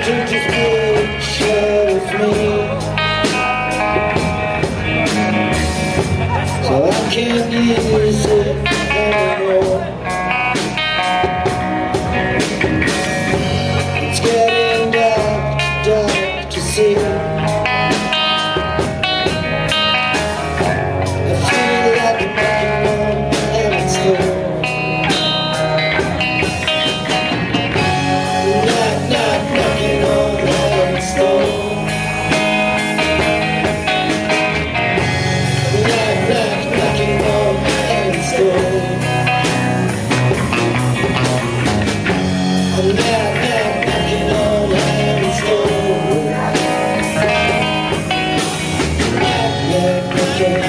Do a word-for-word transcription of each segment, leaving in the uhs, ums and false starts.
took this picture with me, so I can't use it anymore. It's getting dark, dark to see. I feel like I'm knocking on heaven's door. Knock, knock, knocking on heaven's door. Knock, knock, knocking on heaven's door. Knock, knock, knocking on heaven's door. Knock, knock, knocking.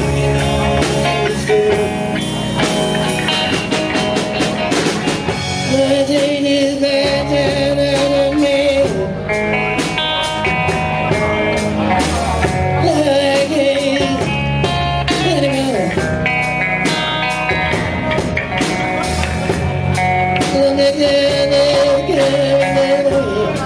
My day is bad down out of me. Like it, let it go. Let it go, let it go.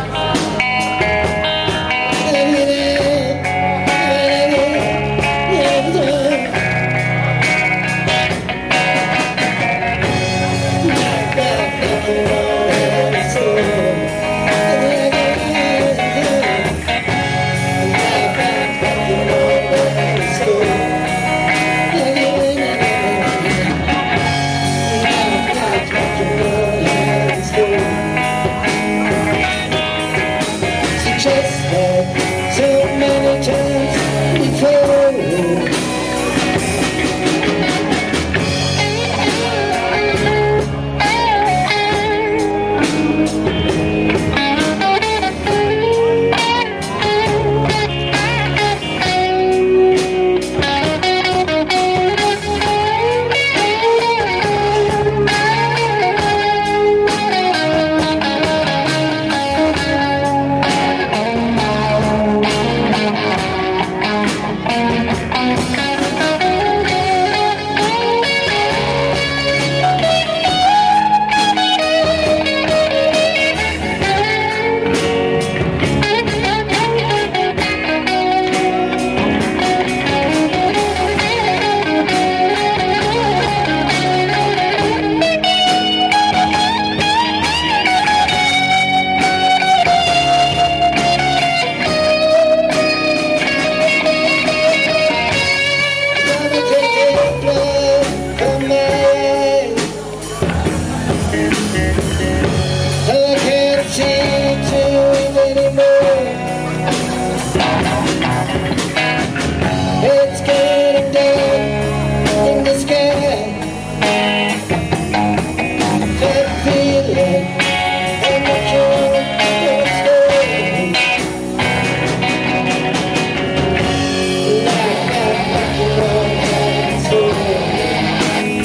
Just like so many times before. It's getting dark in the sky. That feeling I'm not sure what's going. Knock, knock, knocking on heaven's door.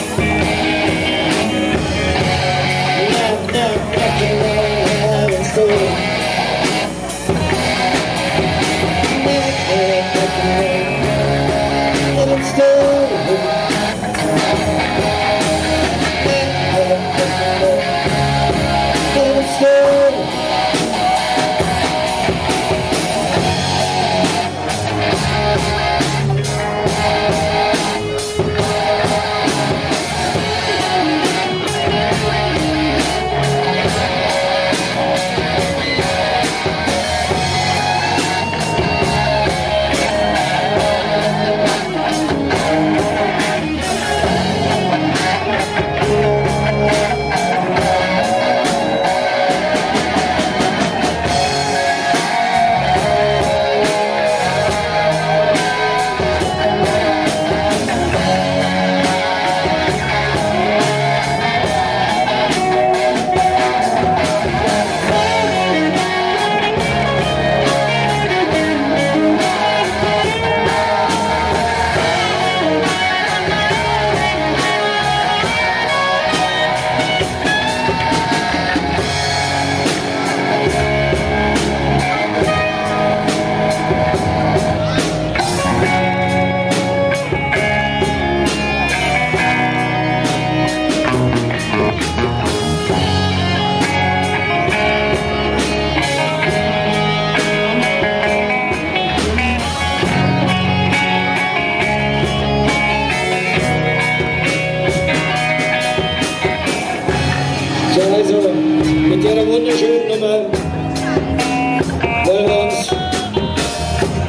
Knock, knock, knocking on heaven's door.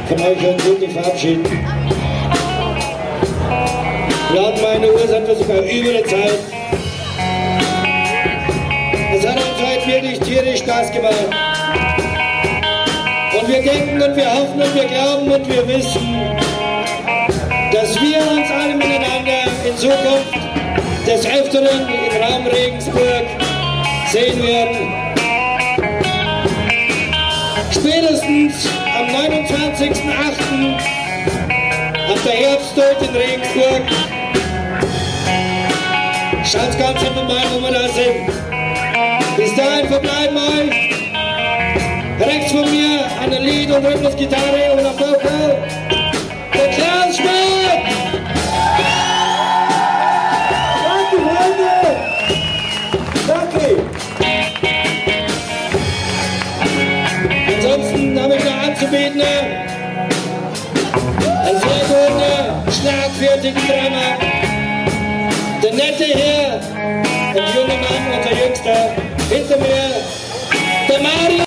von euch hören wirklich verabschieden. Laut meiner Uhr sind wir sogar über der Zeit. Es hat uns heute wirklich tierisch Spaß gemacht. Und wir denken und wir hoffen und wir glauben und wir wissen, dass wir uns alle miteinander in Zukunft des Öfteren im Raum Regensburg sehen werden. Spätestens am neunundzwanzigsten achten hat der Herbsttod in Regensburg. Schaut ganz einfach mal, wo wir da sind. Bis dahin verbleiben euch rechts von mir an der Lied- und Rhythmusgitarre und am Vocal der Klaus Schmidt! Danke, Freunde! Danke! Ansonsten habe ich noch anzubieten einen sehr guten, schlagfertigen Drummer. Der nette Herr, ein junger Mann, unser Jüngster, hinter mir, der Mario.